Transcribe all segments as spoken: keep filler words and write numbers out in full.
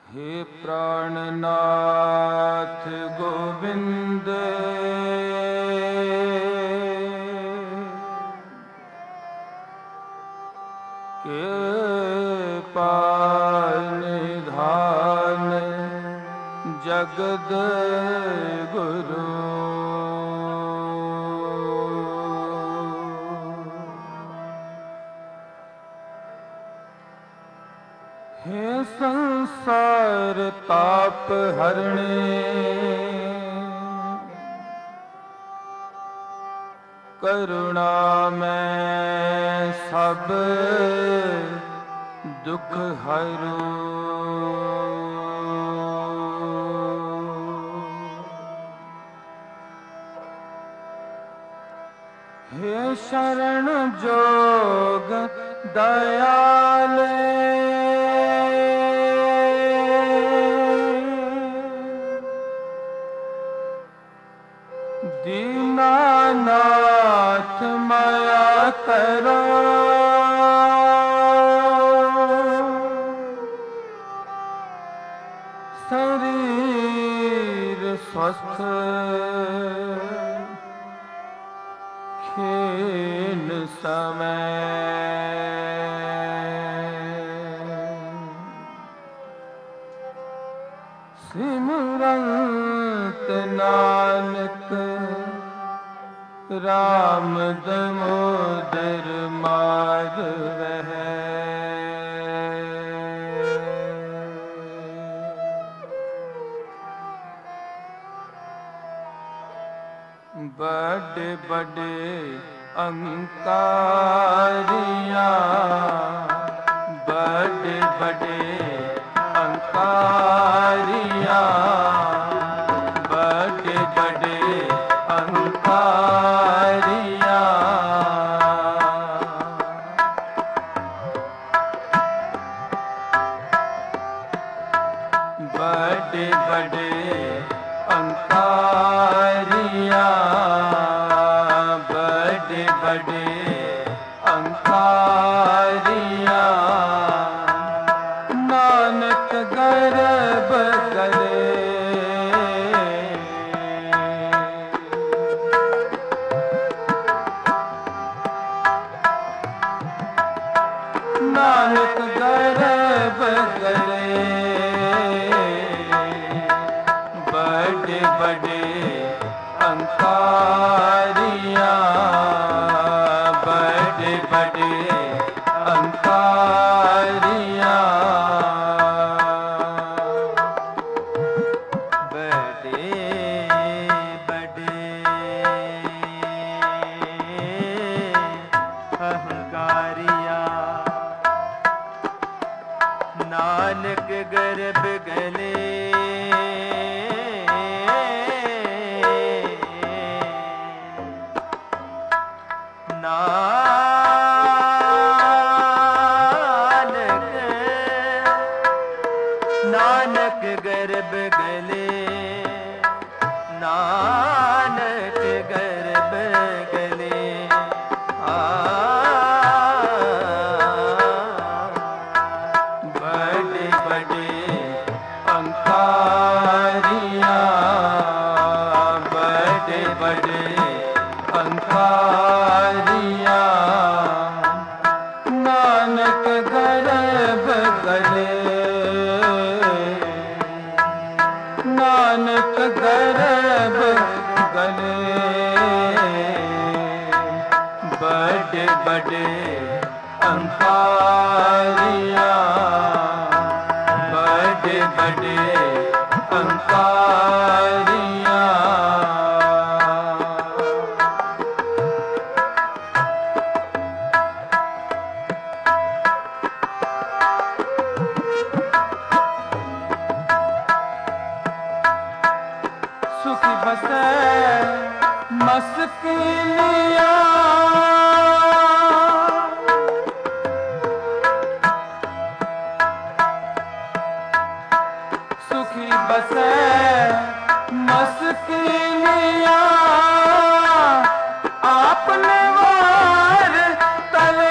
हे प्राणनाथ गोविंद के पार निधान जगद गुरु। हे संसार ताप हरणे करुणा में सब दुख हरो। हे शरण जोग दयाले दीनानाथ माया करो। शरीर स्वस्थ खेल समय सिमरंत नानक राम दमोदर माधव बड़े बड़े अंकारिया बड़े बड़े अंकारिया बड़े बड़े अंकारिया बड़े बड़े अंकारिया बड़े बड़े अंकारिया नानक गर्भ गले नानक गर्भ गले बड़े बड़े अंकारिया बड़े बड़े अंकारिया बड़े बड़े अहंकारिया नानक गर्भ गले नानक नानक गर्भ गले नानक गर्भ गले आ बड़े बड़े अंकारिया बड़े बड़े अंकारिया नानक गर्भ गले नानक गर्भ गले बड़े बड़े अंकारिया बड़े बड़े अंकारिया सुखी बसे मस्किनिया सुखी बसे मस्किनिया आपने वार तले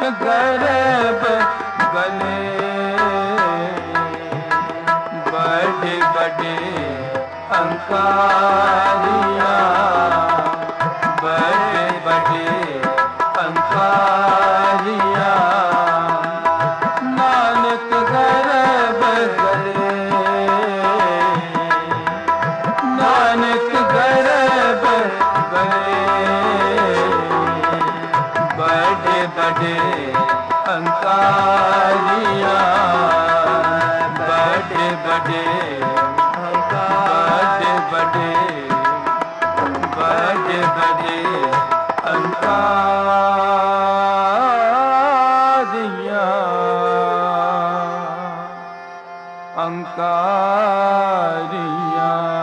गर्भ गले बड़े बड़े अंकारिया बड़े बड़े अंकारिया नानक गर्भ गले नानक गर्भ गले बड़े बड़े अंकारिया बड़े बड़े बड़े बड़े बड़े बड़े अंकारिया अंकारिया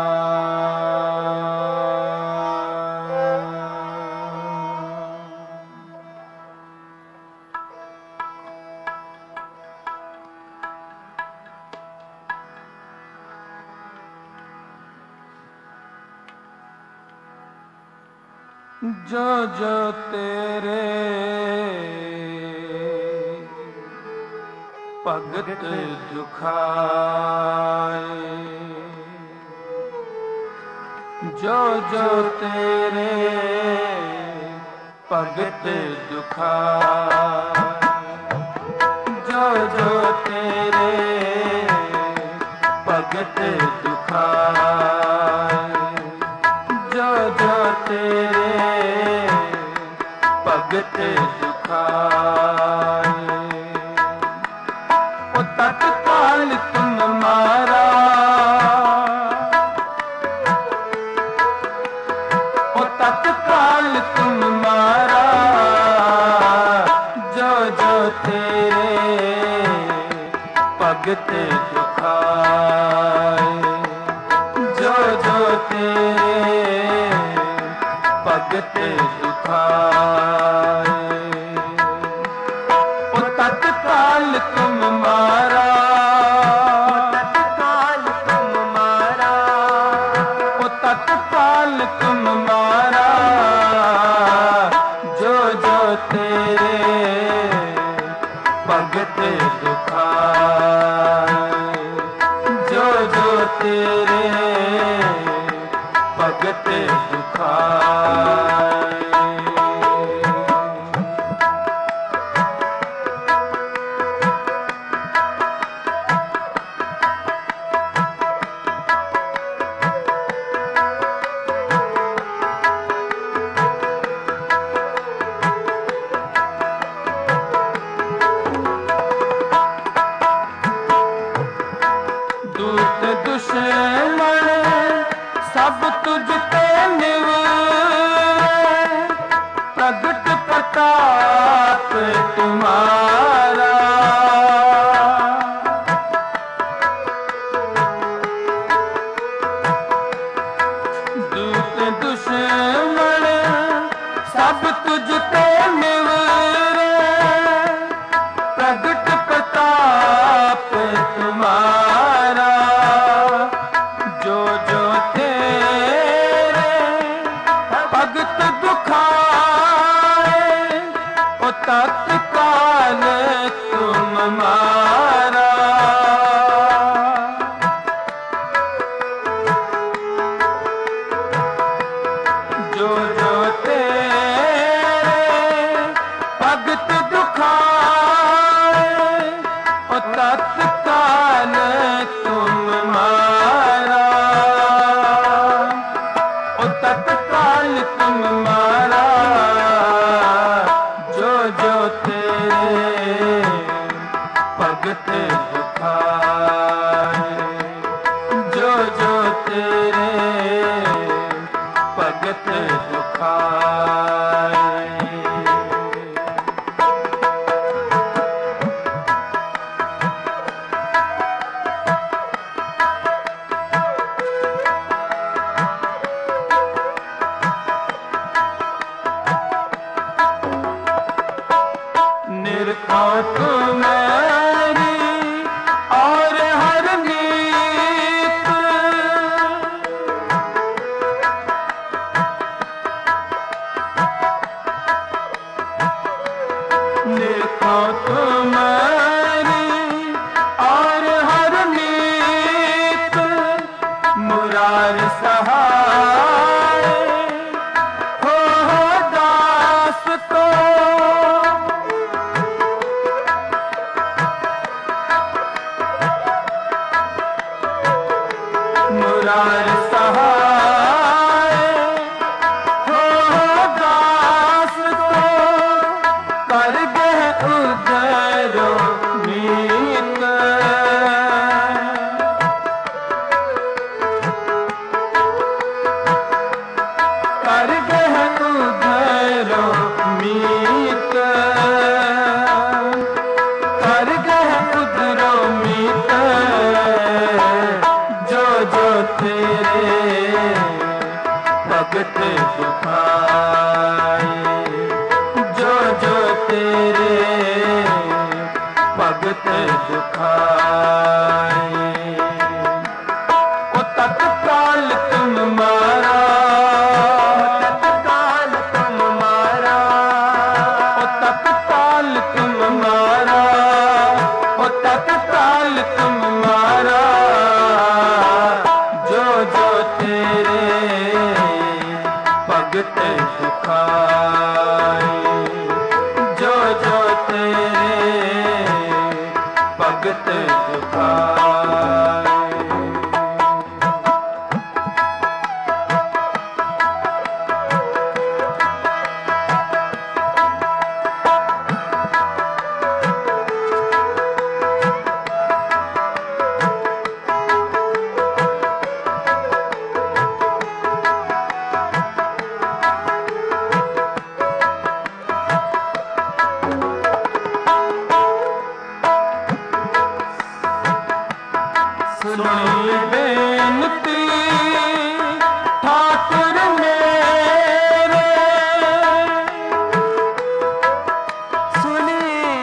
जो जो तेरे भगत दुखाए जो जो तेरे भगत दुखाए जो जो तेरे भगत दुखाए जो जो तेरे भगत दुखाए ओ तत्काल तुम मारा ओ तत्काल तुम मारा जो जो तेरे भगत दुखाए जो जो तेरे भगत दुखाए ओ तत्काल तुम मारा तत्काल तुम मारा ओ तत्काल तुम मारा जो जो तेरे भगत दुखाए जो जो तेरे भगत दुखाए दूत दुश्मन सब तुझ पे निवरे प्रगट प्रताप तुम्हारा दूत दुश्मन सब तुझ पे निवरे प्रगट प्रताप तुम्हारा जो जो तेरे भगत दुखाए ओ तत्काल तुम मारा जो जो तेरे भगत दुखाए ओ तत्काल तुम मारा ओ तत्काल तुम मारा जो जो तेरे भगत दुखाए जो जो तेरे भगत दुखाए निरखो तुम्हारी और हर नीत निरखो तुम्हारी और हर नीत मुरार सहाय हो दास को मुरार सहाय हो दास को कर गह उधरो मीत कर गह उधरो मीत कर गह उधरो मीत जो जो तेरे भगत दुखाए जो जो तेरे भगत दुखाए ओ तत्काल तुम मारा तत्काल तुम मारा ओ तत्काल तुम मारा ओ तत्काल तुम मारा जो जो तेरे भगत दुखाए जो जो तेरे भगत दुखाए सुनी बेनती ठाकुर मेरे सुनी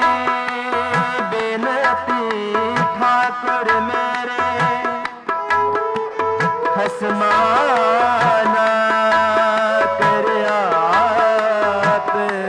बेनती ठाकुर मेरे हसमाना कर आप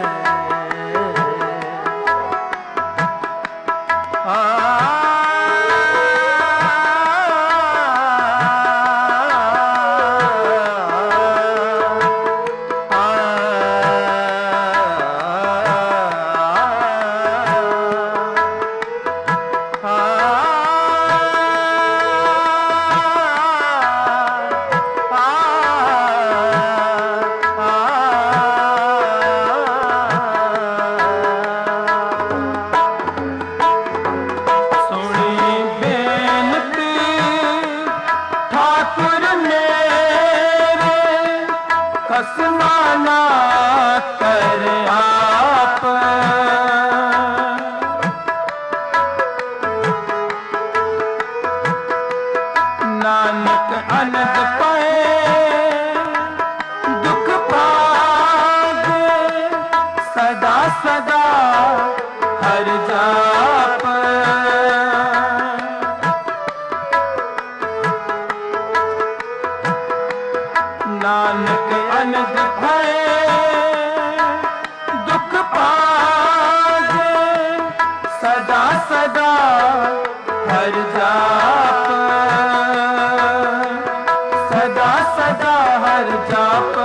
खसमाना कर आप नानक अनंत पाए दुख पागे सदा सदा हर जाप नानक अनंत भय दुख पागे सदा सदा हर जाप सदा सदा हर जाप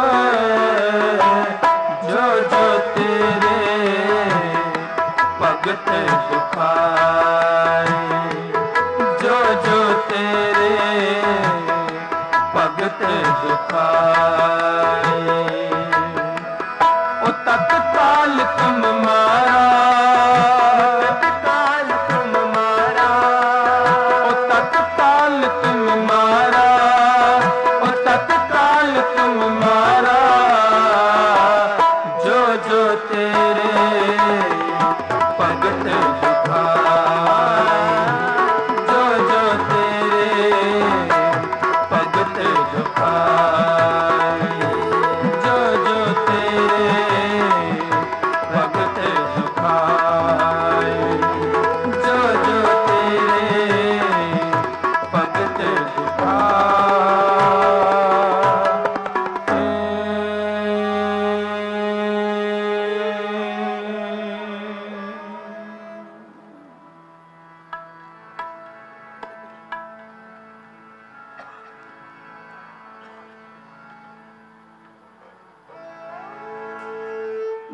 जो जो तेरे भगत दुखाए जो जो तेरे भगत दुखाए ओ तत्काल तुम मारा तत्काल तुम मारा ओ तत्काल तुम मारा ओ तत्काल तुम मारा जो जो तेरे भगत दुखाए जो जो तेरे भगत दुखाए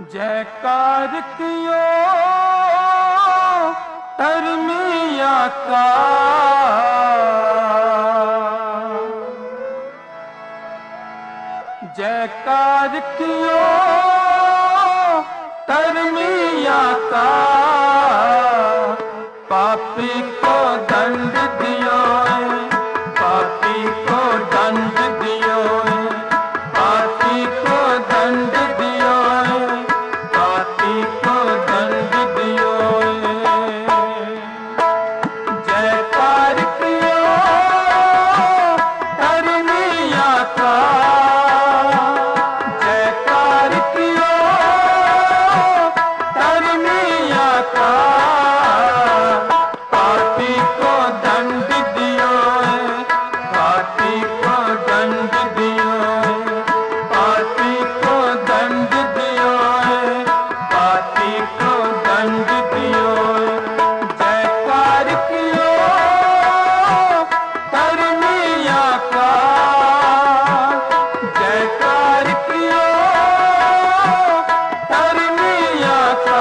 जयकार कियो धर्मिया का, जयकार कियो धर्मिया का, पापी को दंड दियो, पापी को दंड दियो, पापी को दंड दियो, पापी को दंड दियो। जयकार कियो धर्मिया का, जयकार कियो धर्मिया का, पापी को दंड दियो, पापी को दंड दियो, पापी को दंड दियो, पापी को दंड दियो। जयकार कियो धर्मिया का, जयकार कियो धर्मिया का।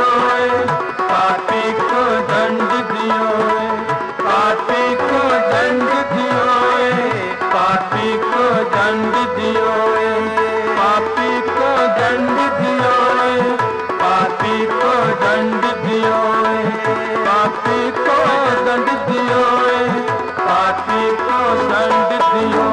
दियो पापी को दंड दियो पापी को दंड दियो पापी को दंड दियो पापी को दंड दियो पापी को दंड दियो पापी को दंड दियो पापी को दंड दियो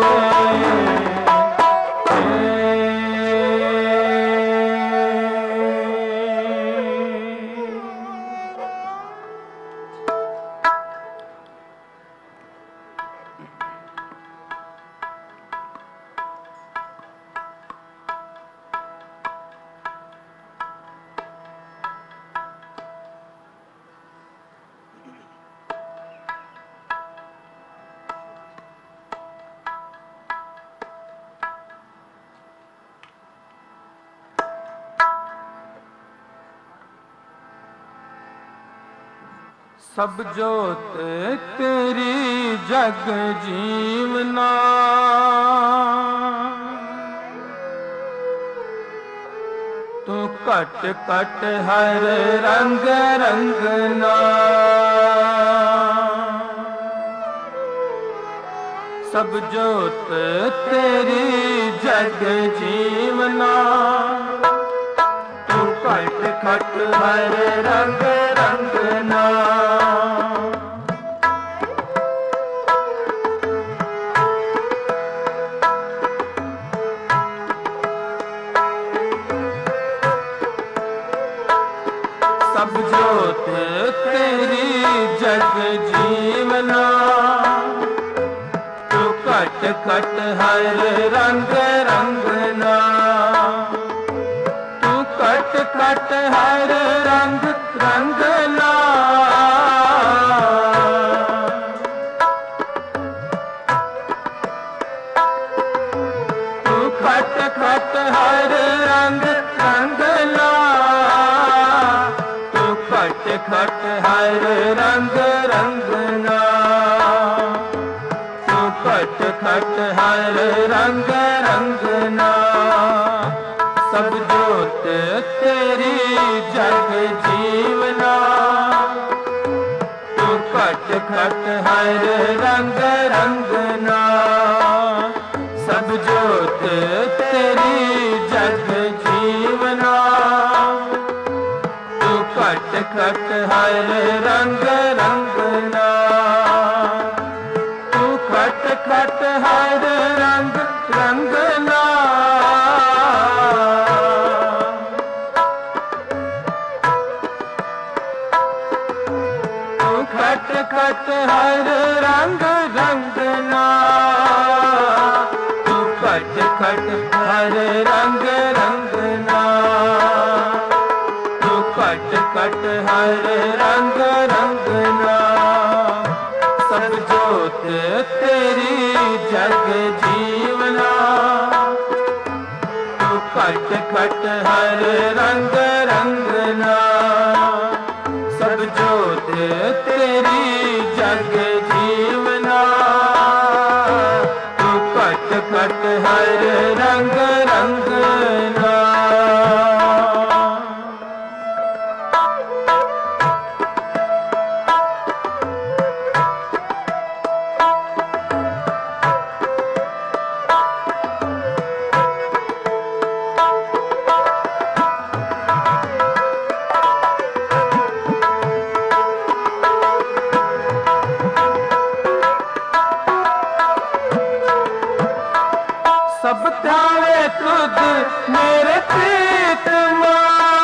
सब जोत तेरी जग जीवना तू कट कट हर रंग रंगना सब जोत तेरी जग जीवना तू कट कट हर रंग रंगना सब जोत तेरी जग जीवना तू कट कट हर रंग रंगना तू कट कट हर रंग रंगना तू कट कट हर रंग रंगना खट खट हर रंग रंगना तू खट खट हर रंग रंगना सब जोत तेरी जग जीवना तू खट खट हर रंग रंगना सब जोत तेरी जग जीवना खट खट हर रंग रंगना तू खट खट हर रंग रंगना तू खट खट हर रंग रंगना तू खट खट हर रंग रंगना खट खट हर रंग रंगना सब जोत तेरी जग जीवना तू खट खट हर रंग रंगना सब जोत तेरी जग जीवना तू खट खट हर रंग रंगना सब त्यावे तुझ मेरे प्रीतमा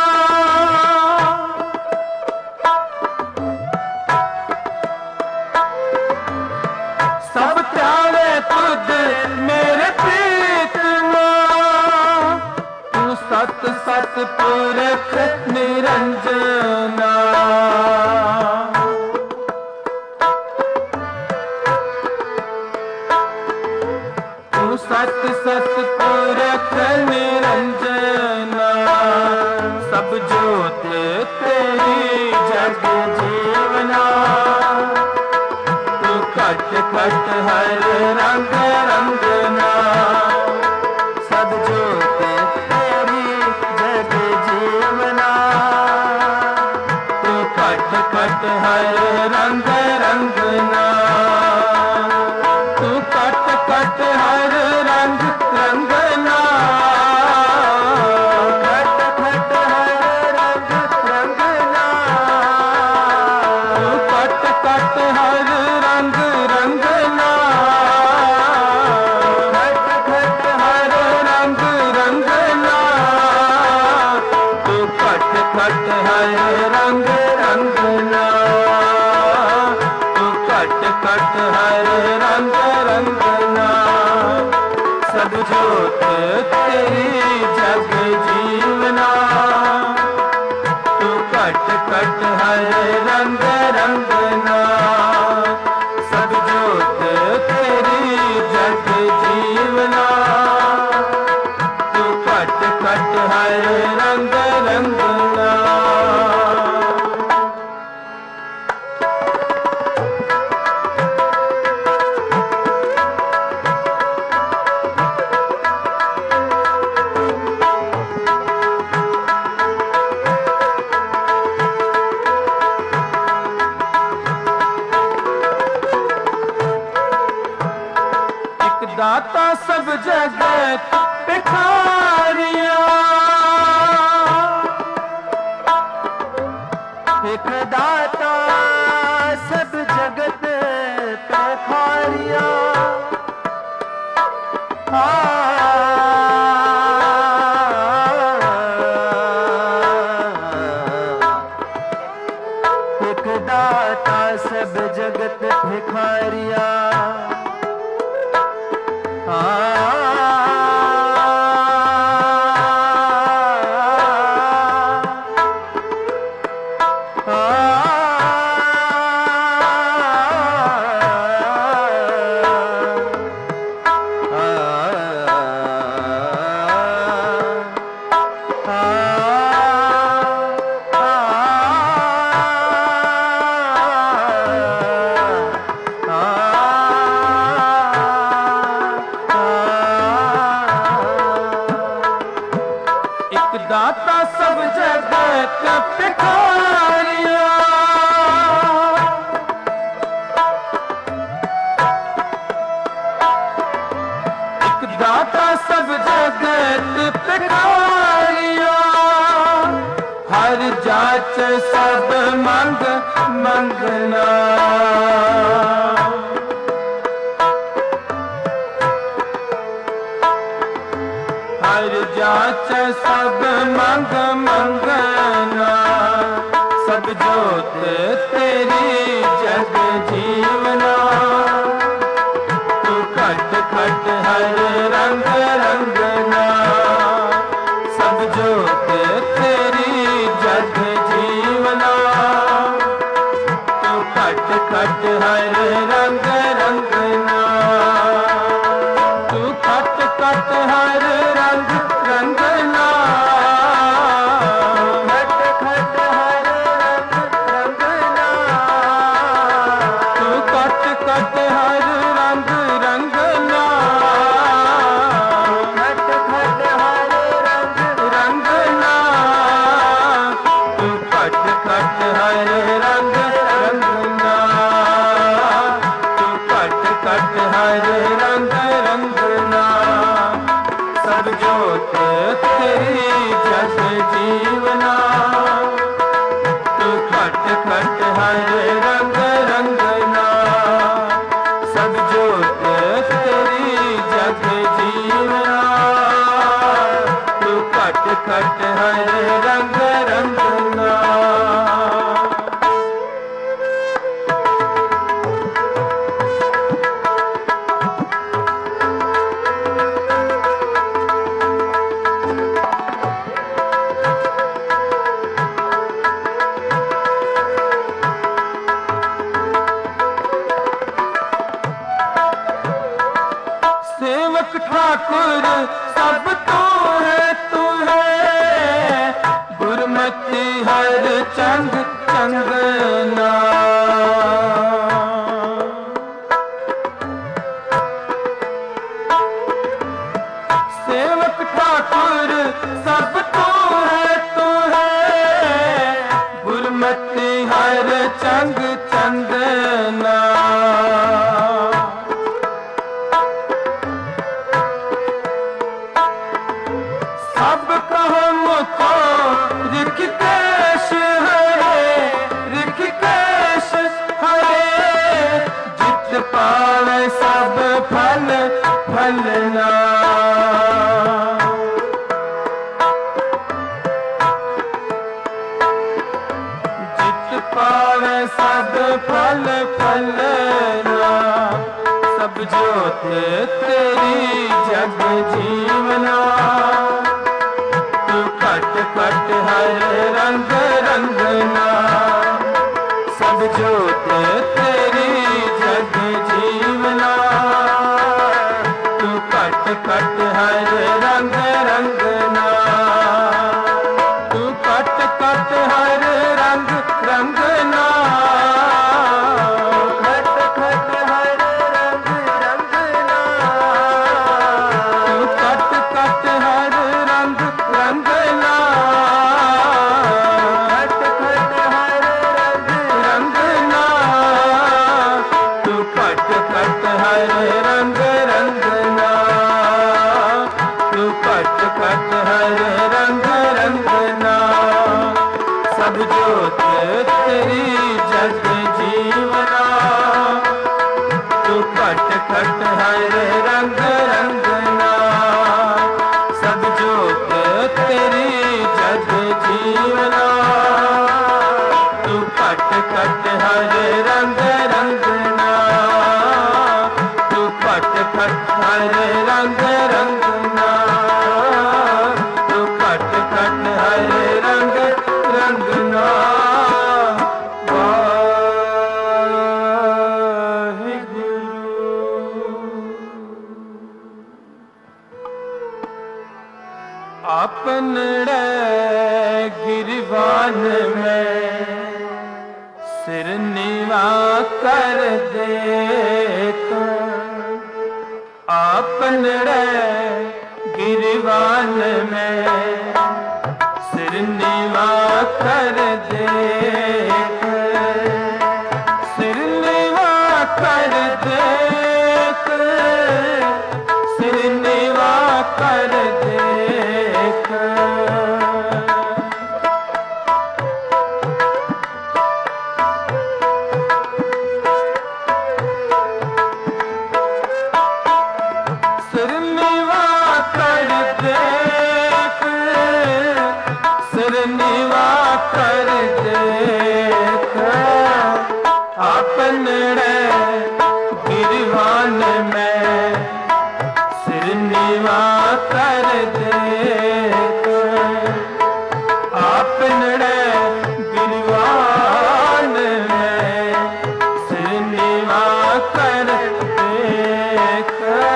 सब त्यावे तुझ मेरे प्रीतमा तू सत सत पुरख निरंजना सत सत पुरख निरंजना सब जोत तेरी जग जीवना तू खट खट हर रंग रंगना सब जोत तेरी जग जीवना कट हर रंग रंगना, तू कट कट हर रंग रंगना, कट कट हर रंग रंगना, तू कट कट हर रंग रंगना, कट कट हर रंग रंगना, तू कट कट हर रंग रंगना, तू कट कट हर रंग रंगना। सब जोत तेरी जग जीवना, तू कट कट हर रंग रंगना, सब जोत तेरी जग जीवना, तू कट कट हर रंग रंगना। दाता सब जगत भिखारिया, एक दाता सब जगत भिखारिया, एक दाता सब जगत भिखारिया, दाता सब जगत भिखारिया, एक दाता सब जगत भिखारिया, हर जाच सब मंग मंगना, हर जाच सब मंग मंगना, सब जोत तेरी जग जीवना, तू खट खट हर रंग रंगना, सब जोत तेरी जग जीवना, तू खट खट हर रंग रंगना, तू खट खट हर रंग रंगना, खट खट हर रंग रंगना, तू खट खट हर रंग रंगना, खट खट हर रंग रंगना, तू खट खट हर रंग रंगना, तू खट खट हर रंग रंगना, सब जोत तेरी जग जीवना, तू खट खट हर रंग रंगना, सब जोत तेरी जग जीवना, तू खट खट हर रंग रंगना। सेवक ठाकुर सब तू है, तू है गुरमति हर चंग चंगना, सेवक ठाकुर सब तू है, तू है मति हर चंग चंदना सब कहो मुको ऋषिकेश हरे ऋषिकेश हरे जित पावे सब फल फलना पावे सब फल फलना सब जोत तेरी जग जीवना तू खट खट हर रंग रंगना सब जोत तेरी जग जीवना तू खट खट हर रंग रंगना तू खट खट हर रंग रंगना खट खट हर रंग रंगना तू खट खट हर रंग रंगना खट खट हर रंग रंगना तू खट खट हर रंग रंगना तू खट खट हर रंग रंगना सब जोत तेरी जग जीवना तू खट खट हर रंग रंगना सब जोत तेरी जग जीवना तू खट खट हर रंग रंगना तू खट खट हर रंग रंगना तू खट खट हर रंग रंगना अपने गिरवान में सिर नीवा कर देख अपने गिरवान में सिर नीवा कर देख सिर नीवा कर देख सिर नीवा कर देख सिर नीवा कर देख सिर नीवा कर देख अपने गिरवान में सिर नीवा कर देख अपने गिरवान में सिर नीवा कर देख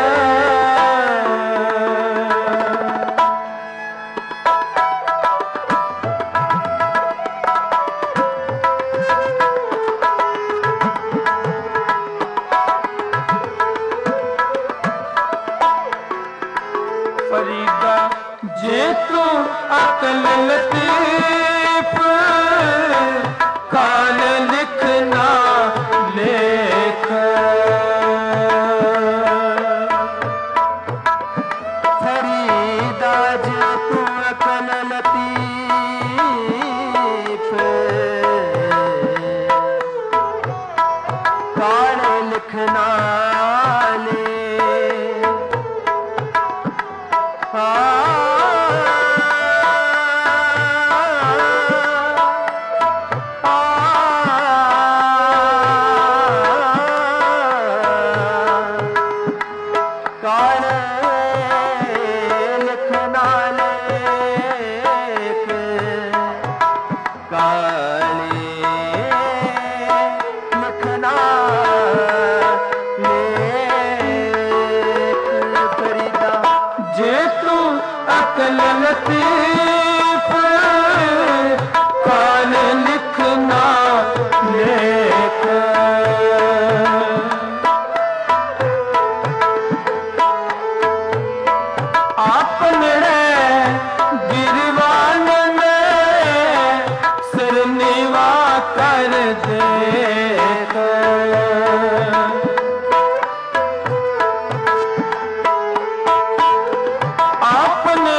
फरीदा जे तू अकल लतीफ काल लिखना लेख फरीदा जो तू अकल लतीफ काल लिखना ले जे तू अकल लतीफ काल लिखना लेख अपने गिरवान में सिर नीवा कर देख। आपने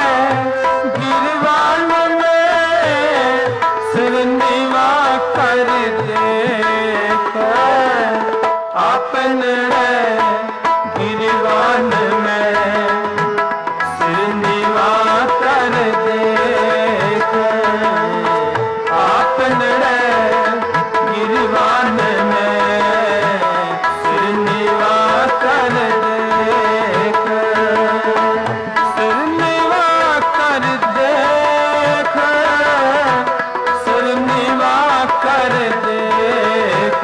गिरवान में सिर नीवा कर देख। आपने गिरवान में सिर नीवा कर देख। आपने गिरवान में सिर नीवा कर देख। सिर नीवा कर देख। सिर नीवा कर देख।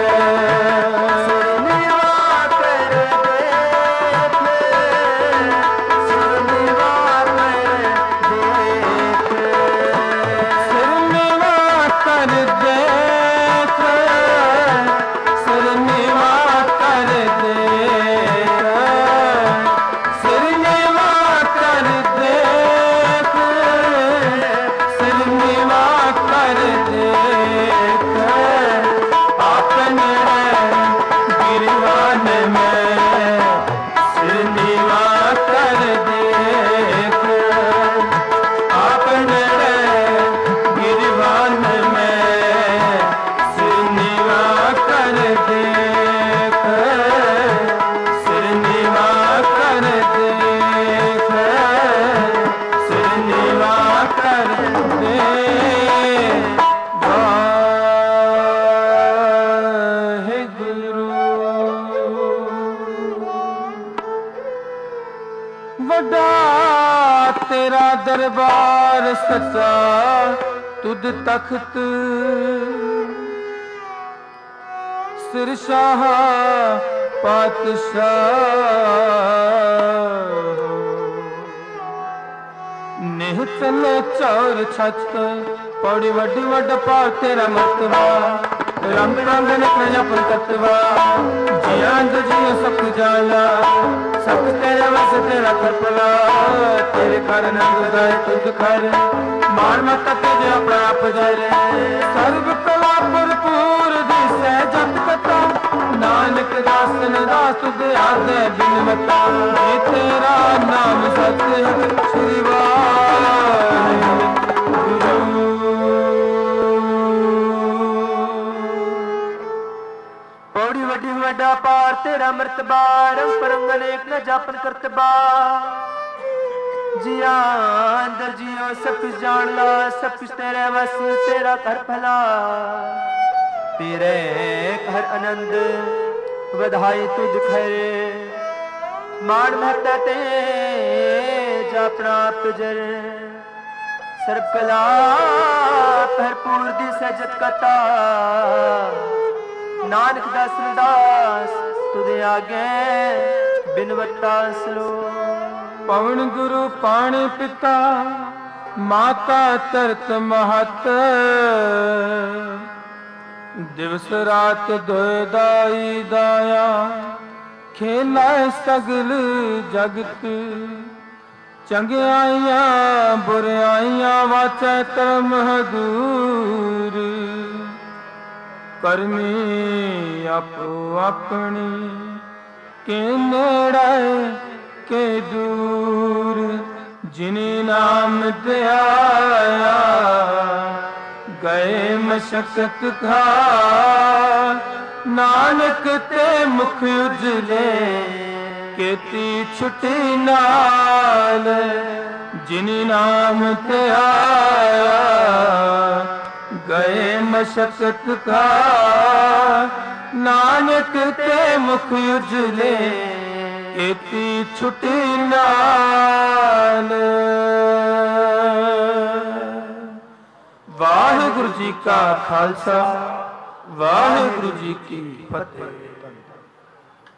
वड्डा तेरा दरबार सच्चा तुद तख्त। सिर शाह पातशाह नेह चले चौर छत। पौड़ी वड्डी वड्डा पार तेरा मर्तबा। रंग रंग निकल अपन तत्वा। जिया जियो सब जाला सब तेरे वस तेरा करपला। तेरे घर नंद जाए तुझ घर मान मत तेरे अपना आप जाए। सर्व कला भरपूर दिसे जत कथा। नानक दास ने दास तुझ आदे बिन मता। ये तेरा नाम सत्य है श्री वाहिगुरु। पौड़ी वड्डी वड्डा पार तेरा मर्तबा। रंग परंग अनेक न जापन करतबा। जिया अंदर जियो सब कुछ जान ला। सब कुछ तेरे वस तेरा घर भला। तेरे घर आनंद बधाई तुझ खैर। मान महता ते जापना तुझर। सर्व कला भरपूर दी सजत कथा। नानक दास दास तुझे आगे बिनवता सलो। पवन गुरु पाणी पिता माता तरत महत। दिवस रात दोय दाई दाया खेला सगल जगत। चंगियाइया बुराइया वाचै तरम दूर। करमी आपो अपनी के नेड़े के दूर। जिनी नाम ते आया गए मशक्कत खा। नानक ते मुख उजले केती छुटी नाल। जिनी नाम ते आया गए मशक्कत का। नानक ते मुख उजले केती छुटी नाल। वाहिगुरु जी का खालसा वाहिगुरु जी की फतेह।